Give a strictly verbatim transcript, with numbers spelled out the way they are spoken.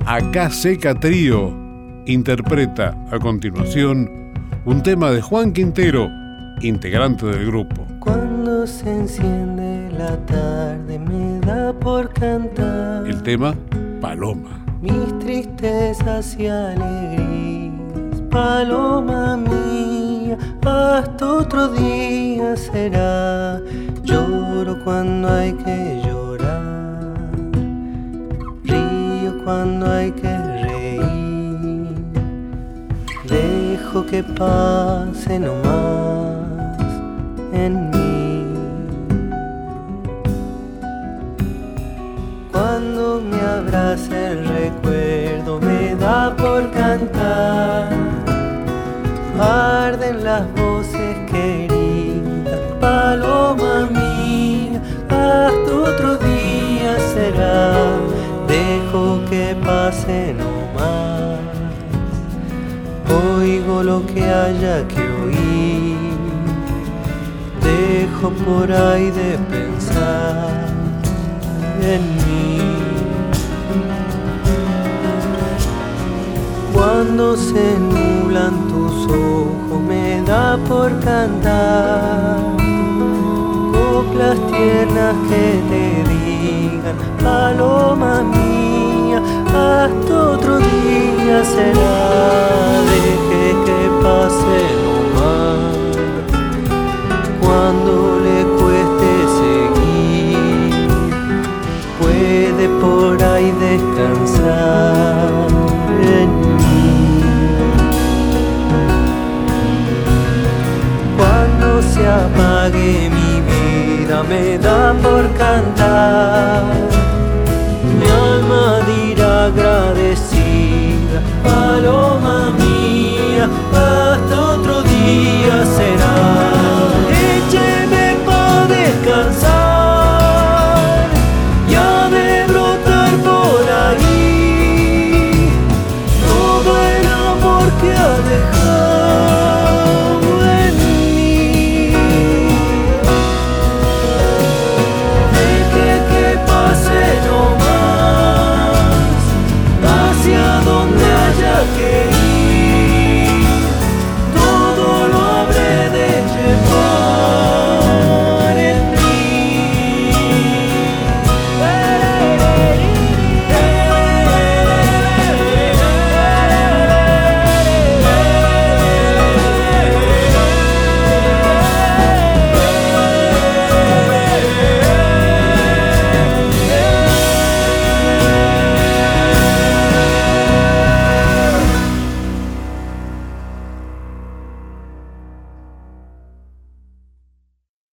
Acá Seca Trío interpreta a continuación un tema de Juan Quintero, integrante del grupo. Cuando se enciende la tarde me da por cantar El tema Paloma. Mis tristezas y alegrías, paloma mía, hasta otro día será. Lloro cuando hay que llorar, río cuando hay que reír, dejo que pase nomás en mí. Cuando me abraza el recuerdo me da por cantar, arden las voces queridas, paloma mía, hasta otro día será, dejo que pase nomás, oigo lo que haya que oír, dejo por ahí de pensar en mí. Cuando se nublan tus ojos me da por cantar coplas tiernas que te digan, paloma mía, hasta otro día será, deje que pase nomás, cuando le cueste seguir, puede por ahí descansar en mí. Cuando se apague mi vida me da por cantar